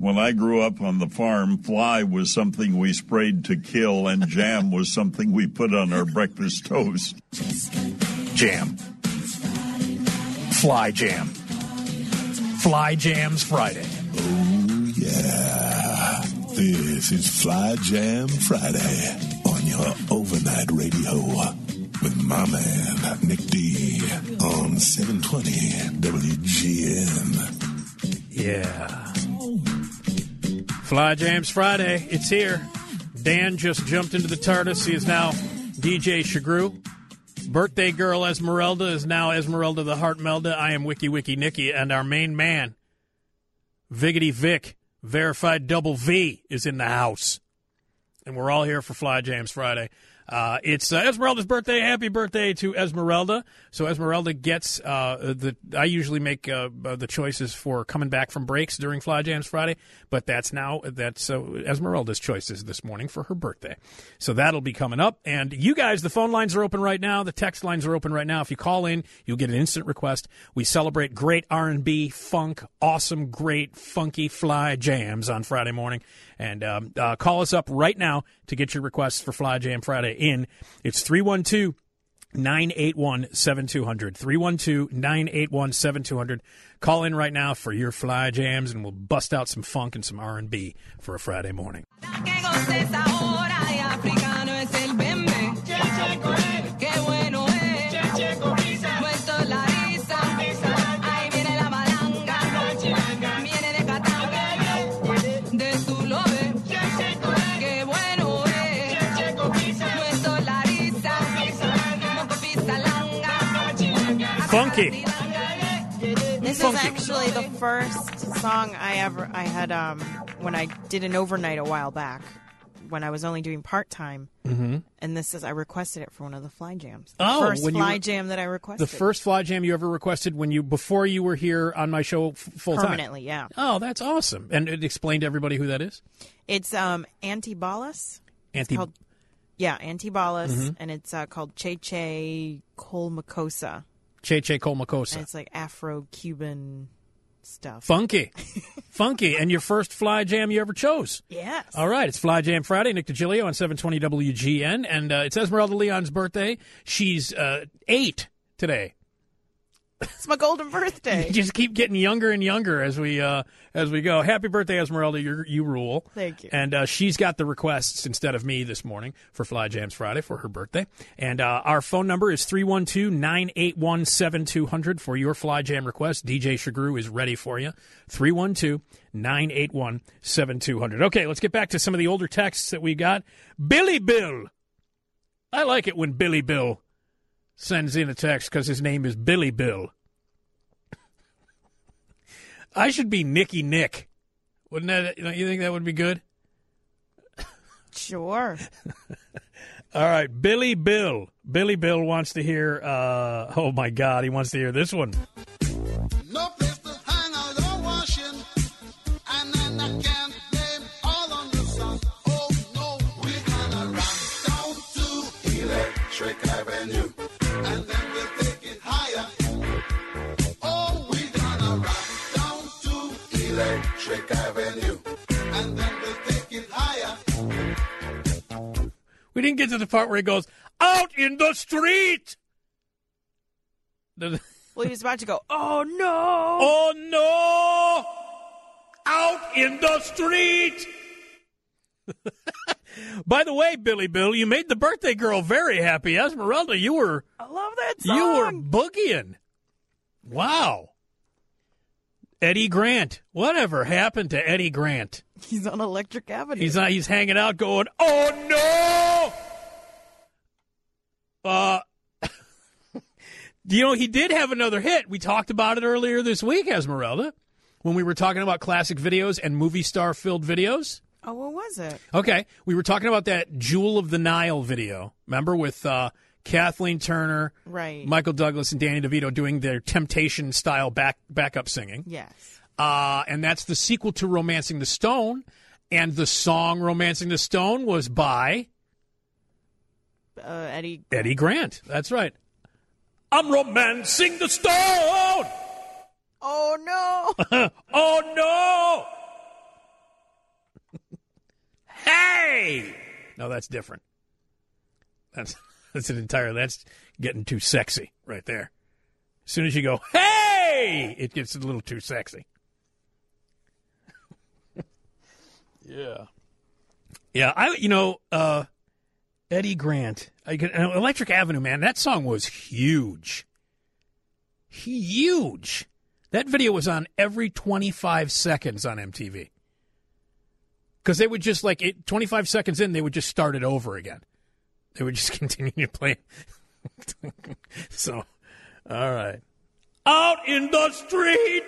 When I grew up on the farm, fly was something we sprayed to kill, and jam was something we put on our breakfast toast. Jam. Fly jam. Fly Jams Friday. Oh, yeah. This is Fly Jam Friday on your overnight radio with my man, Nick D, on 720 WGN. Yeah. Fly Jams Friday. It's here. Dan just jumped into the TARDIS. He is now DJ Shagru. Birthday girl Esmeralda is now Esmeralda the Heart Melda. I am Wiki Wiki Nicky, and our main man, Viggity Vic, verified double V, is in the house. And we're all here for Fly Jams Friday. It's Esmeralda's birthday. Happy birthday to Esmeralda. So Esmeralda gets I usually make the choices for coming back from breaks during Fly Jams Friday, but that's Esmeralda's choices this morning for her birthday. So that'll be coming up. And you guys, the phone lines are open right now. The text lines are open right now. If you call in, you'll get an instant request. We celebrate great R&B, funk, awesome, great, funky Fly Jams on Friday morning. And call us up right now to get your requests for Fly Jam Friday in. It's 312-981-7200. 312-981-7200. Call in right now for your Fly Jams, and we'll bust out some funk and some R&B for a Friday morning. Funky. This is actually the first song I had when I did an overnight a while back when I was only doing part-time. Mm-hmm. And I requested it for one of the Fly Jams. First Fly Jam that I requested. The first Fly Jam you ever requested before you were here on my show full-time? Permanently, yeah. Oh, that's awesome. And explain to everybody who that is. It's Antibalas. Antibalas, mm-hmm. and it's called Cheche Colmacosa. Cheche Colmacosa. And it's like Afro-Cuban stuff. Funky. Funky. And your first Fly Jam you ever chose. Yes. All right. It's Fly Jam Friday. Nick DiGilio on 720 WGN. And it's Esmeralda Leon's birthday. She's 8 today. It's my golden birthday. You just keep getting younger and younger as we go. Happy birthday, Esmeralda. You rule. Thank you. And she's got the requests instead of me this morning for Fly Jams Friday for her birthday. And our phone number is 312-981-7200 for your Fly Jam request. DJ Shagru is ready for you. 312-981-7200. Okay, let's get back to some of the older texts that we got. Billy Bill. I like it when Billy Bill sends in a text because his name is Billy Bill. I should be Nicky Nick. Wouldn't that? You think that would be good? Sure. All right, Billy Bill. Billy Bill wants to hear. Oh my God, he wants to hear this one. No place to hang out or washing, and then I can't blame all on the sun. Oh no, we're gonna rock down to Electric Avenue. And then we'll take it higher. Oh, we're gonna rock down to Electric Avenue. And then we'll take it higher. We didn't get to the part where he goes, out in the street! Well, he was about to go, oh no! Oh no! Out in the street! By the way, Billy Bill, you made the birthday girl very happy. Esmeralda, I love that song. You were boogieing. Wow. Eddie Grant. Whatever happened to Eddie Grant? He's on Electric Avenue. He's hanging out going, oh no! He did have another hit. We talked about it earlier this week, Esmeralda, when we were talking about classic videos and movie star-filled videos. Oh, what was it? Okay. We were talking about that Jewel of the Nile video. Remember with Kathleen Turner, right, Michael Douglas, and Danny DeVito doing their Temptation-style backup singing. Yes. And that's the sequel to Romancing the Stone. And the song Romancing the Stone was by Eddie Grant. That's right. I'm romancing the stone. Oh, no. Oh, no. hey! No, that's different. That's getting too sexy right there. As soon as you go, hey! It gets a little too sexy. Yeah. Yeah, Eddie Grant. Electric Avenue, man, that song was huge. Huge. That video was on every 25 seconds on MTV. Because they would just, 25 seconds in, they would just start it over again. They would just continue to play. So, all right. Out in the street!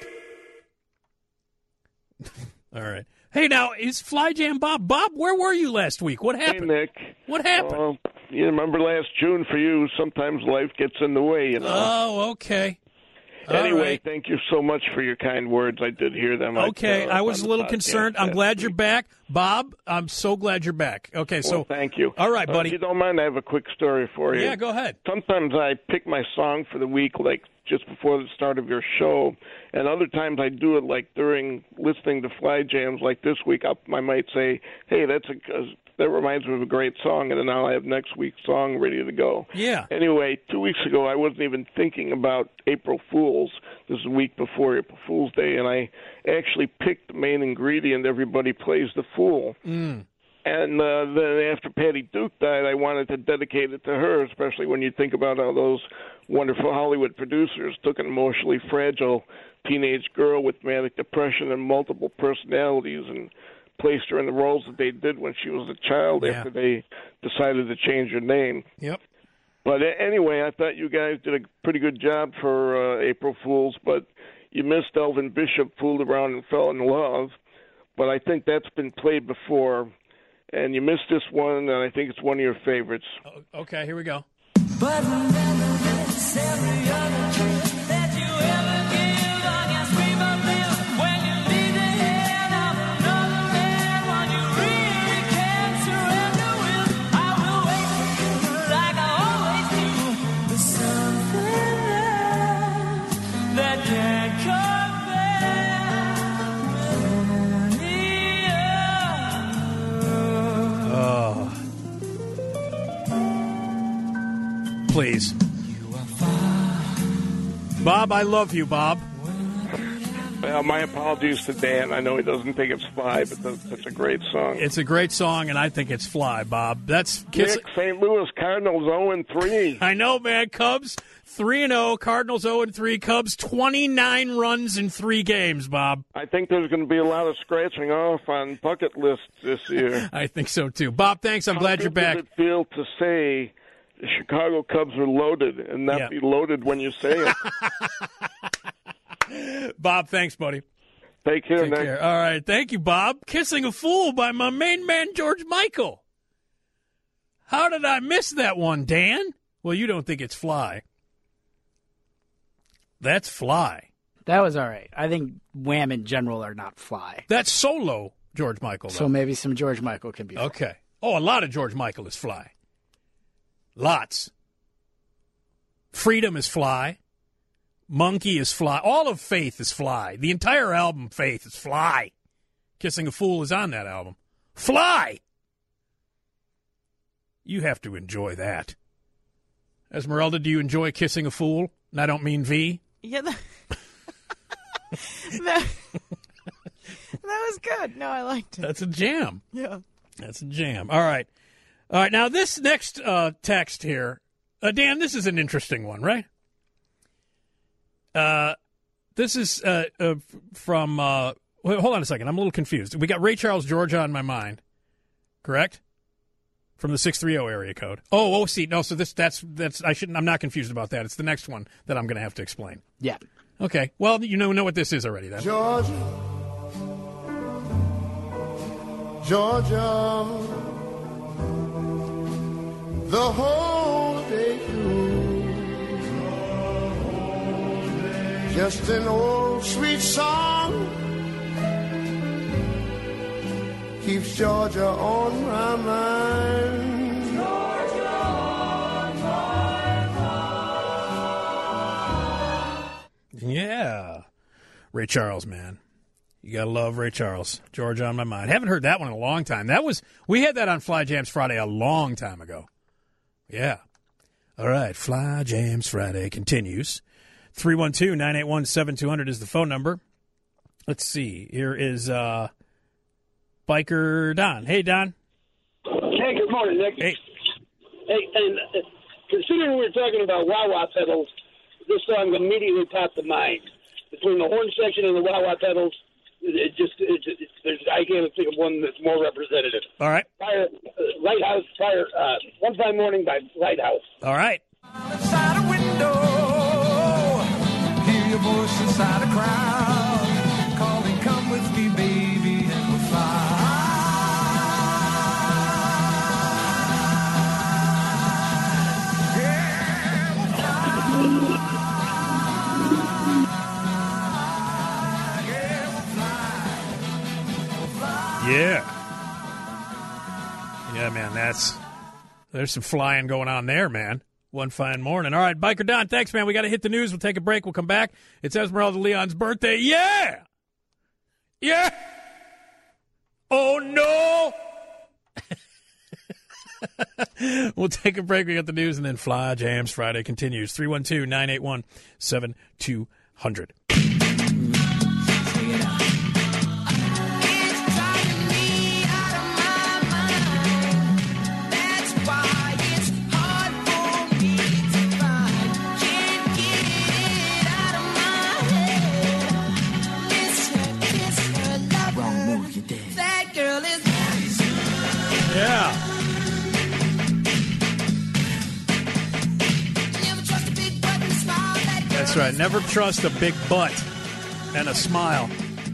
All right. Hey, now, is Fly Jam Bob? Bob, where were you last week? What happened? Hey, Nick. What happened? You remember last June for you, sometimes life gets in the way, you know. Oh, okay. Anyway, right. Thank you so much for your kind words. I did hear them. Okay, I was a little concerned. I'm glad you're back. Bob, I'm so glad you're back. Okay, so. Well, thank you. All right, buddy. If you don't mind, I have a quick story for you. Yeah, go ahead. Sometimes I pick my song for the week, just before the start of your show, and other times I do it during listening to Fly Jams. Like this week, I might say, hey, that reminds me of a great song, and then I'll have next week's song ready to go. Yeah. Anyway, 2 weeks ago, I wasn't even thinking about April Fool's. This is a week before April Fool's Day, and I actually picked the main ingredient, Everybody Plays the Fool. Mm. And then after Patty Duke died, I wanted to dedicate it to her, especially when you think about how those wonderful Hollywood producers took an emotionally fragile teenage girl with manic depression and multiple personalities and placed her in the roles that they did when she was a child after they decided to change her name. Yep. But anyway, I thought you guys did a pretty good job for April Fool's, but you missed Elvin Bishop, Fooled Around and Fell in Love. But I think that's been played before. And you missed this one, and I think it's one of your favorites. Okay, here we go. But remember this, every other trip that you ever give, I can scream and live when you leave the hand of another man, when you really can't surrender with. I will wait for you like I always do. There's something there that can't come Please. Bob, I love you, Bob. Well, my apologies to Dan. I know he doesn't think it's Fly, but that's a great song. It's a great song, and I think it's Fly, Bob. That's Nick, St. Louis Cardinals 0-3. I know, man. Cubs 3-0, Cardinals 0-3, Cubs 29 runs in 3 games, Bob. I think there's going to be a lot of scratching off on bucket lists this year. I think so, too. Bob, thanks. I'm glad you're back. How good does it feel to say the Chicago Cubs are loaded and not be loaded when you say it? Bob, thanks, buddy. Take care, Nick. Care. All right. Thank you, Bob. Kissing a Fool by my main man, George Michael. How did I miss that one, Dan? Well, you don't think it's Fly. That's Fly. That was all right. I think Wham in general are not Fly. That's solo George Michael, though. So maybe some George Michael can be Fly. Okay. Oh, a lot of George Michael is Fly. Lots. Freedom is Fly. Monkey is Fly. All of Faith is Fly. The entire album, Faith, is Fly. Kissing a Fool is on that album. Fly! You have to enjoy that. Esmeralda, do you enjoy Kissing a Fool? And I don't mean V. Yeah, that was good. No, I liked it. That's a jam. Yeah. That's a jam. All right. All right, now this next text here, Dan, this is an interesting one, right? This is from, hold on a second, I'm a little confused. We got Ray Charles Georgia on my mind, correct? From the 630 area code. Oh, see, no, so I'm not confused about that. It's the next one that I'm going to have to explain. Yeah. Okay, well, you know what this is already then. Georgia, the whole day through, just an old sweet song keeps Georgia on my mind. Georgia on my mind. Yeah. Ray Charles, man. You gotta love Ray Charles. Georgia on My Mind. Haven't heard that one in a long time. We had that on Fly Jams Friday a long time ago. Yeah. All right, Fly Jams Friday continues. 312-981-7200 is the phone number. Let's see. Here is Biker Don. Hey, Don. Hey, good morning, Nick. Hey. Hey, and considering we were talking about wah-wah pedals, this song immediately popped to mind. Between the horn section and the wah-wah pedals, I can't think of one that's more representative. All right. Lighthouse, One Fine Morning by Lighthouse. All right. Inside a window, hear your voice inside a crowd, calling, come with me, baby, and we'll fly. Yeah. Yeah, man, there's some flying going on there, man. One fine morning. All right, Biker Don, thanks, man. We got to hit the news. We'll take a break. We'll come back. It's Esmeralda Leon's birthday. Yeah! Yeah! Oh, no! We'll take a break. We got the news, and then Fly Jams Friday continues. 312-981-7200. Yeah. That's right. Never trust a big butt and a smile.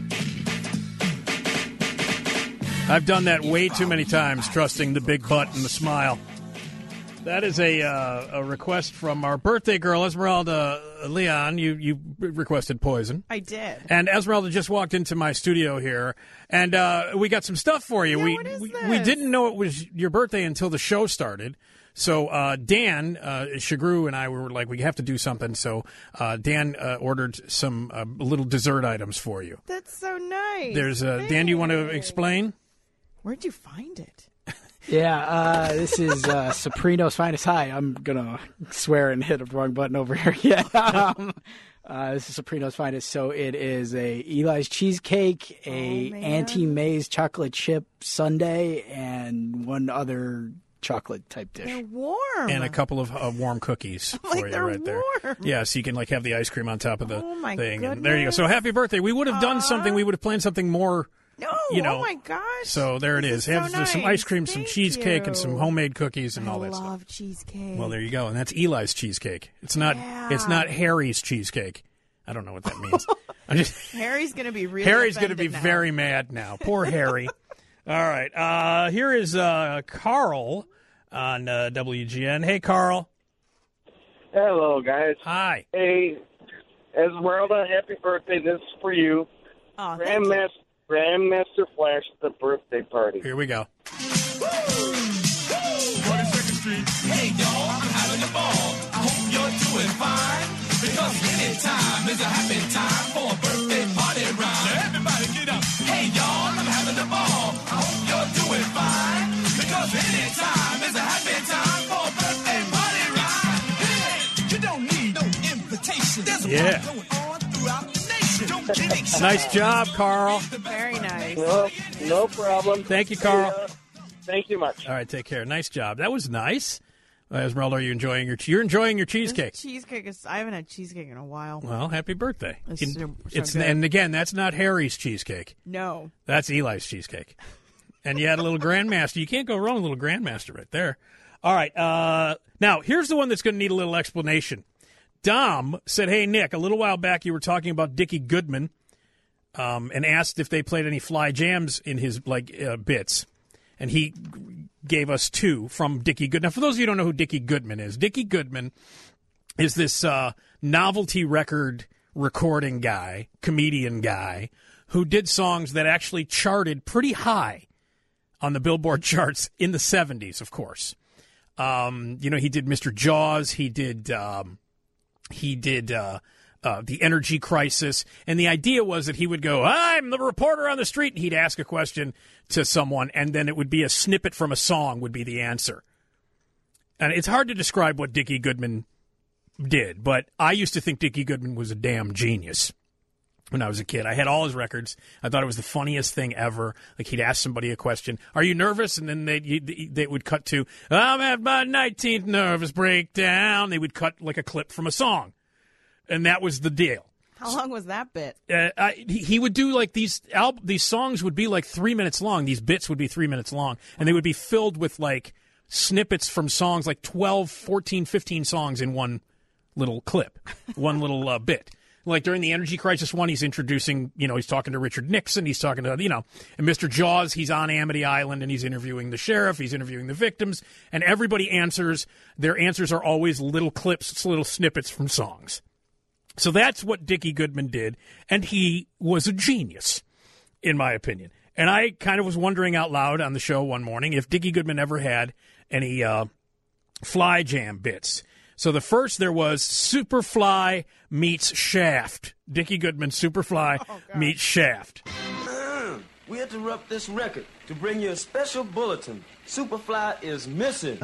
I've done that way too many times, trusting the big butt and the smile. That is a request from our birthday girl, Esmeralda Leon. You requested Poison. I did. And Esmeralda just walked into my studio here, and we got some stuff for you. Yeah, what is this? We didn't know it was your birthday until the show started. So Dan Shagru and I were like, we have to do something. So Dan ordered some little dessert items for you. That's so nice. There's Dan, do you want to explain? Where'd you find it? Yeah, this is Soprano's Finest. Hi, I'm going to swear and hit a wrong button over here. Yeah. This is Soprano's Finest. So it is a Eli's cheesecake, Auntie May's chocolate chip sundae, and one other chocolate type dish. They're warm. And a couple of warm cookies for you they're right there. warm. Yeah, so you can have the ice cream on top of the my thing. goodness. And there you go. So happy birthday. We would have done something. We would have planned something more. No, oh my gosh. So there it is. This Have so some nice. ice cream, some Thank cheesecake, and you. some homemade cookies and all that stuff. I love cheesecake. Well, there you go. And that's Eli's cheesecake. It's not Harry's cheesecake. I don't know what that means. Harry's going to be really Harry's going to be offended now. very mad now. Poor Harry. All right. Here is Carl on WGN. Hey, Carl. Hello, guys. Hi. Hey, Esmeralda, happy birthday. This is for you. Oh, thank you. Grandmaster Flash at the birthday party. Here we go. 42nd Street. Hey, y'all, I'm having a ball. I hope you're doing fine. Because any time is a happy time for a birthday party rhyme. Now everybody get up. Hey, y'all, I'm having a ball. I hope you're doing fine. Because any time is a happy time for a birthday party rhyme. Hey, you don't need no invitation. There's a party going on throughout the nation. Don't get excited. Nice job, Carl. Very nice. No problem. Thank you, Carl. Thank you much. All right, take care. Nice job. That was nice. Esmeralda, are you enjoying you're enjoying your cheesecake? This cheesecake is. I haven't had cheesecake in a while. Well, happy birthday. It's so good. And again, that's not Harry's cheesecake. No. That's Eli's cheesecake. And you had a little Grandmaster. You can't go wrong with a little Grandmaster right there. All right. Now, here's the one that's going to need a little explanation. Dom said, hey, Nick, a little while back you were talking about Dickie Goodman and asked if they played any Fly Jams in his bits. And he gave us two from Dickie Goodman. Now, for those of you who don't know who Dickie Goodman is, Dickie Goodman is this novelty record recording guy, comedian guy, who did songs that actually charted pretty high on the Billboard charts in the 70s, of course. He did Mr. Jaws. He did the energy crisis. And the idea was that he would go, I'm the reporter on the street. And he'd ask a question to someone, and then it would be a snippet from a song would be the answer. And it's hard to describe what Dickie Goodman did, but I used to think Dickie Goodman was a damn genius when I was a kid. I had all his records. I thought it was the funniest thing ever. Like, he'd ask somebody a question, are you nervous? And then they would cut to, I'm at my 19th nervous breakdown. They would cut like a clip from a song. And that was the deal. How long was that bit? He would do like these songs would be like 3 minutes long. These bits would be 3 minutes long. And they would be filled with like snippets from songs, like 12, 14, 15 songs in one little clip, one little bit. Like during the energy crisis one, he's introducing, he's talking to Richard Nixon. He's talking to, and Mr. Jaws, he's on Amity Island and he's interviewing the sheriff. He's interviewing the victims, and everybody answers. Their answers are always little clips, little snippets from songs. So that's what Dickie Goodman did, and he was a genius, in my opinion. And I kind of was wondering out loud on the show one morning if Dickie Goodman ever had any Fly Jam bits. So the first there was Superfly meets Shaft. Dickie Goodman, Superfly meets Shaft. We interrupt this record to bring you a special bulletin. Superfly is missing.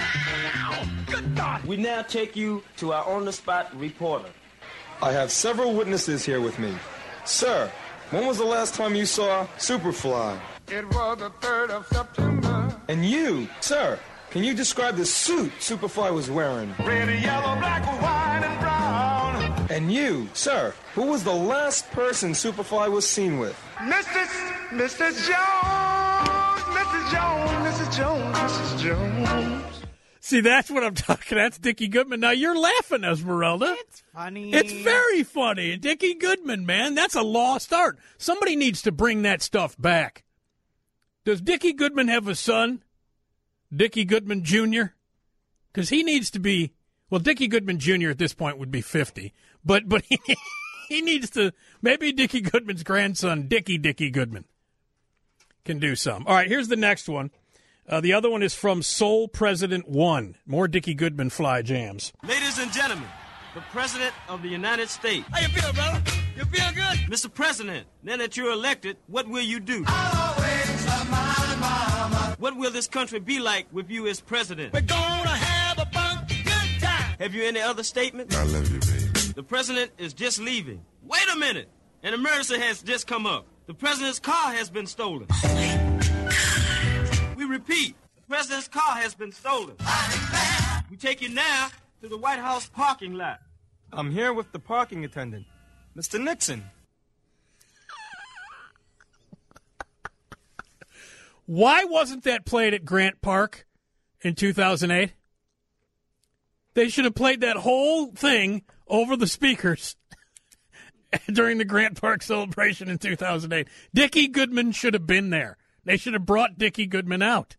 Good God. We now take you to our on-the-spot reporter. I have several witnesses here with me. Sir, when was the last time you saw Superfly? It was the 3rd of September. And you, sir, can you describe the suit Superfly was wearing? Red, yellow, black, white, and brown. And you, sir, who was the last person Superfly was seen with? Mrs. Jones, Mrs. Jones, Mrs. Jones, Mrs. Jones. See, that's what I'm talking. That's Dickie Goodman. Now, you're laughing, Esmeralda. It's funny. It's very funny. Dickie Goodman, man, that's a lost art. Somebody needs to bring that stuff back. Does Dickie Goodman have a son? Dickie Goodman Jr.? Because he needs to be, well, Dickie Goodman Jr. at this point would be 50. But he needs to, maybe Dickie Goodman's grandson, Dickie Goodman, can do some. All right, here's the next one. The other one is from Soul President 1. More Dickie Goodman Fly Jams. Ladies and gentlemen, the President of the United States. How you feel, brother? You feel good? Mr. President, now that you're elected, what will you do? I'll always love my mama. What will this country be like with you as president? We're gonna have a funky good time. Have you any other statements? I love you, baby. The president is just leaving. Wait a minute. An emergency has just come up. The president's car has been stolen. We repeat, the president's car has been stolen. We take you now to the White House parking lot. I'm here with the parking attendant, Mr. Nixon. Why wasn't that played at Grant Park in 2008? They should have played that whole thing over the speakers during the Grant Park celebration in 2008. Dickie Goodman should have been there. They should have brought Dickie Goodman out.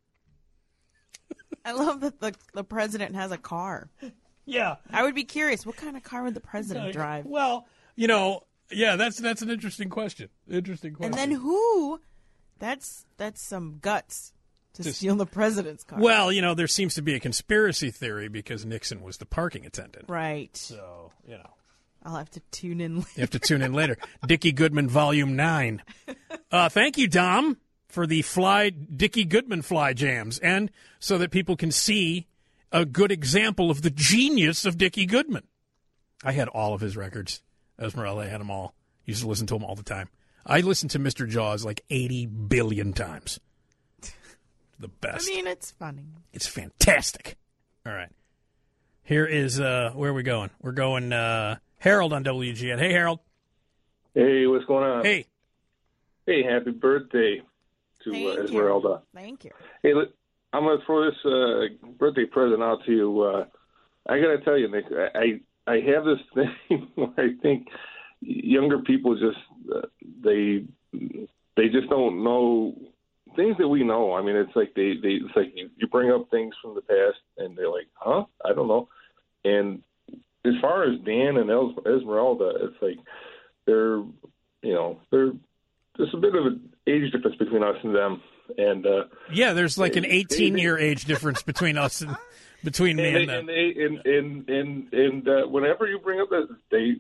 I love that the president has a car. Yeah. I would be curious, what kind of car would the president drive? Well, yeah, that's an interesting question. And then who? That's some guts to steal the president's car. Well, there seems to be a conspiracy theory because Nixon was the parking attendant. Right. So, I'll have to tune in later. You have to tune in later. Dickie Goodman Volume 9. Thank you, Dom, for the Dickie Goodman Fly Jams, and so that people can see a good example of the genius of Dickie Goodman. I had all of his records. Esmeralda had them all. Used to listen to them all the time. I listened to Mr. Jaws like 80 billion times. The best. I mean, it's funny. It's fantastic. All right. Here is, where are we going? We're going, Harold on WGN. Hey, Harold. Hey, what's going on? Hey. Hey, happy birthday to Esmeralda. Thank you. Hey, look, I'm going to throw this birthday present out to you. I got to tell you, Nick, I have this thing where I think younger people just they just don't know things that we know. I mean, it's like it's like you bring up things from the past, and they're like, "Huh? I don't know." And as far as Dan and Esmeralda, it's like they're there's a bit of an age difference between us and them. And yeah, there's like an 18-year age difference between us and between me and them. And whenever you bring up that,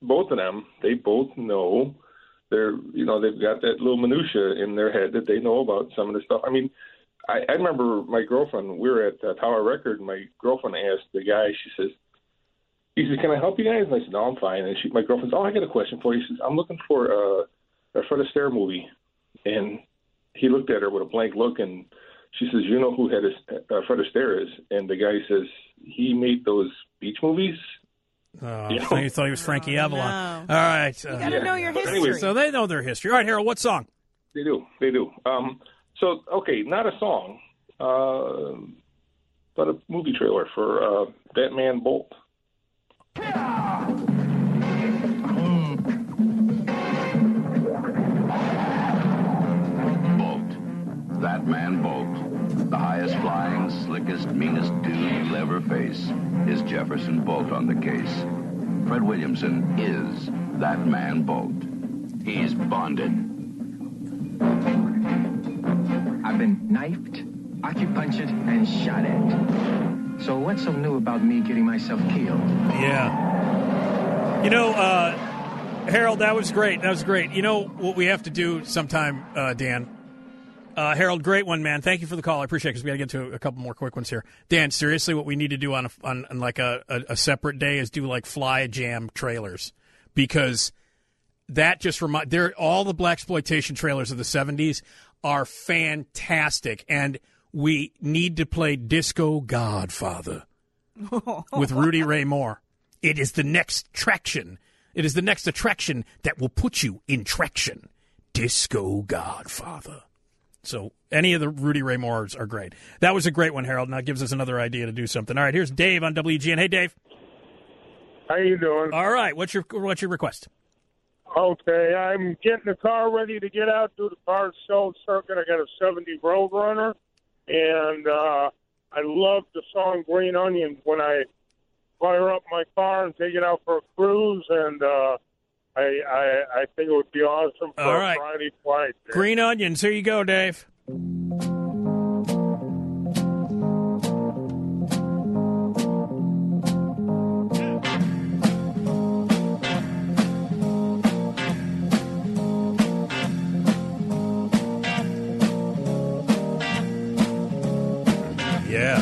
both of them, they both know they've got that little minutia in their head that they know about some of the stuff. I mean, I remember my girlfriend, we were at Tower Record, and my girlfriend asked the guy, he says, can I help you guys? And I said, no, I'm fine. And my girlfriend says, I got a question for you. He says, I'm looking for a Fred Astaire movie. And he looked at her with a blank look, and she says, you know who Fred Astaire is? And the guy says, he made those beach movies. Oh, you thought he was Frankie Avalon. No. All right. You got to know your history. Anyway, So they know their history. All right, Harold, what song? They do. So, okay, not a song, but a movie trailer for Batman Bolt. Bolt. That man Bolt. The highest flying, slickest, meanest dude you'll ever face is Jefferson Bolt on the case. Fred Williamson is that man Bolt. He's bonded. I've been knifed, acupunctured, and shot at. So what's so new about me getting myself killed? Yeah. Harold, that was great. That was great. You know what we have to do sometime, Dan? Harold, great one, man. Thank you for the call. I appreciate it because we got to get to a couple more quick ones here. Dan, seriously, what we need to do on like a separate day is do like Fly Jam trailers, because that just all the blaxploitation trailers of the 70s are fantastic, and we need to play Disco Godfather with Rudy Ray Moore. It is the next traction. It is the next attraction that will put you in traction. Disco Godfather. So any of the Rudy Ray Moores are great. That was a great one, Harold, and that gives us another idea to do something. All right, here's Dave on WGN. Hey, Dave. How you doing? All right, what's your request? Okay, I'm getting the car ready to get out, do the car show circuit. I got a 70 Roadrunner, and I love the song Green Onion when I fire up my car and take it out for a cruise, and I think it would be awesome for All a right. Friday flight. Green Onions, here you go, Dave. Yeah.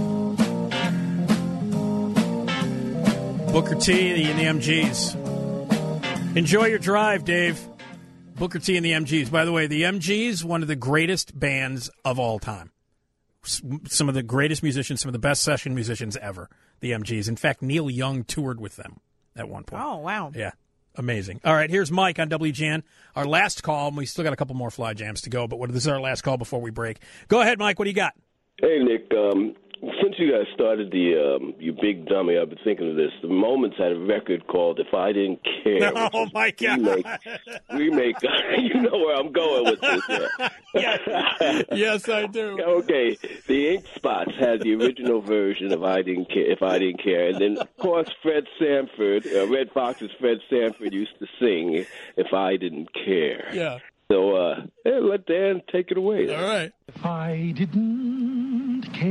Booker T and the MGs. Enjoy your drive, Dave. Booker T and the MGs. By the way, the MGs, one of the greatest bands of all time. Some of the greatest musicians, some of the best session musicians ever, the MGs. In fact, Neil Young toured with them at one point. Oh, wow. Yeah, amazing. All right, here's Mike on WGN. Our last call, and we still got a couple more Fly Jams to go, but this is our last call before we break. Go ahead, Mike. What do you got? Hey, Nick. Since you guys started You Big Dummy, I've been thinking of this. The Moments had a record called If I Didn't Care. Oh, my God. We make you know where I'm going with this. Yes, I do. Okay. The Ink Spots had the original version of If I Didn't Care. And then, of course, Fred Sanford, Red Fox's Fred Sanford used to sing If I Didn't Care. Yeah. So, let Dan take it away. All right. If I didn't care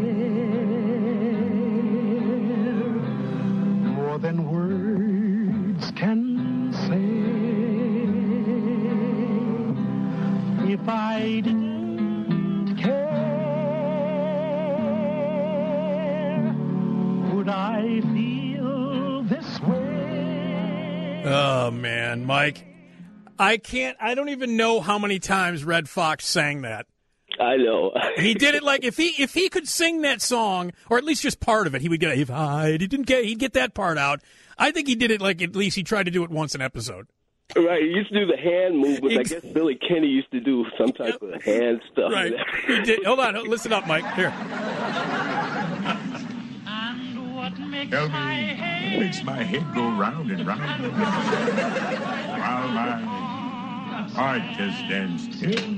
more than words can say, if I didn't care, would I feel this way? Oh, man, Mike. I don't even know how many times Red Fox sang that. I know. He did it like if he could sing that song, or at least just part of it, he would get if I didn't get, he'd get that part out. I think he did it like at least he tried to do it once an episode. Right, he used to do the hand movements. I guess Billy Kenny used to do some type of hand stuff. Right. He did. Hold on, listen up, Mike. Here. Makes my head go round and round while my heart just stands still.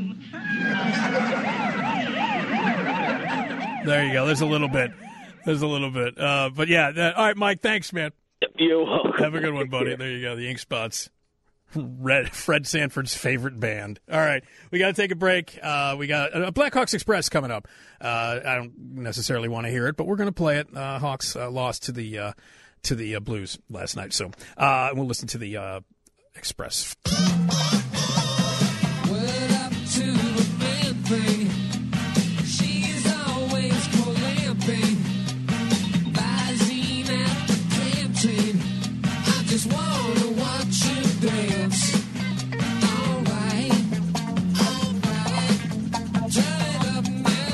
There you go. There's a little bit. But yeah. All right, Mike. Thanks, man. You're welcome. Have a good one, buddy. There you go. The Ink Spots. Fred Sanford's favorite band. All right. We got to take a break. We got Blackhawks Express coming up. I don't necessarily want to hear it, but we're going to play it. Hawks lost to the to the blues last night. So we'll listen to the Express. Well, up to the man thing. She's always clamping. Visine at the canteen. I just want to watch you dance. All right. Turn it up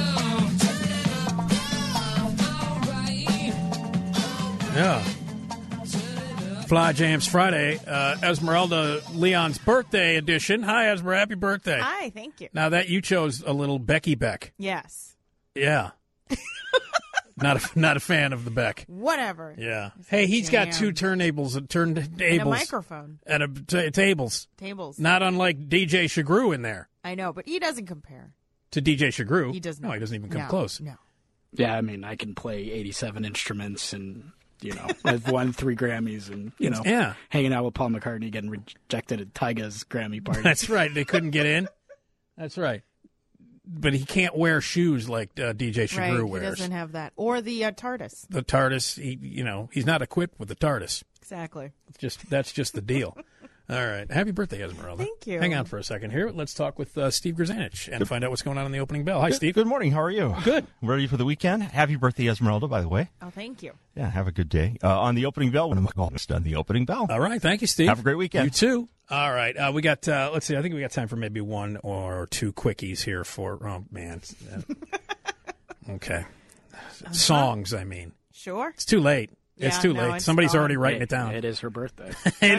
now. Yeah. Fly Jams Friday, Esmeralda Leon's birthday edition. Hi, Esmeralda. Happy birthday. Hi, thank you. Now that you chose a little Becky Beck. Yes. Yeah. Not a fan of the Beck. Whatever. Yeah. Hey, he's got two turntables And a microphone. and tables. Tables. Not unlike DJ Shagru in there. I know, but he doesn't compare. To DJ Shagru. He does No, not. he doesn't even come No, close. No. Yeah, I mean, I can play 87 instruments and, I've won 3 Grammys and, Yeah. hanging out with Paul McCartney getting rejected at Tyga's Grammy party. That's right. They couldn't get in. That's right. But he can't wear shoes like DJ Shagru Right, he wears. doesn't have that. Or the TARDIS. The TARDIS, he's not equipped with the TARDIS. Exactly. That's just the deal. All right. Happy birthday, Esmeralda. Thank you. Hang on for a second here. Let's talk with Steve Grzanich and find out what's going on in the opening bell. Hi, Steve. Good morning. How are you? Good. Ready for the weekend? Happy birthday, Esmeralda, by the way. Oh, thank you. Yeah, have a good day. On the opening bell, when I'm almost done the opening bell. All right. Thank you, Steve. Have a great weekend. You too. All right. We got, let's see, I think we got time for maybe one or two quickies here for, oh, man. Okay. Songs, I mean. Sure. It's too late. It's Yeah, too no, late. it's Somebody's gone. already writing it down. It is her birthday.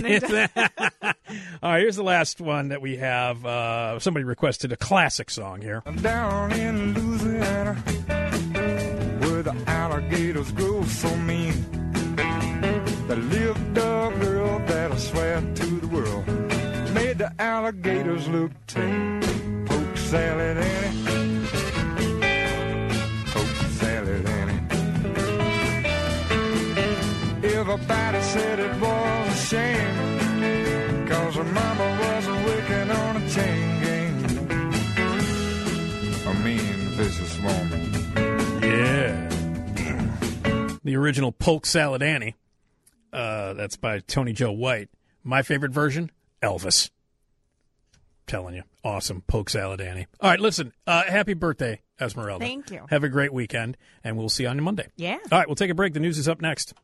All right, here's the last one that we have. Somebody requested a classic song here. Down in Louisiana, where the alligators grow so mean, there lived a girl that I swear to the world made the alligators look tame. Poke salad Annie, poke salad Annie. Everybody said it was a shame, 'cause her mama was a wicked on a chain gang. A mean businesswoman. Yeah. The original Polk Salad Annie. That's by Tony Joe White. My favorite version, Elvis. Telling you. Awesome. Polk Salad Annie. All right, listen. Happy birthday, Esmeralda. Thank you. Have a great weekend, and we'll see you on Monday. Yeah. All right, we'll take a break. The news is up next.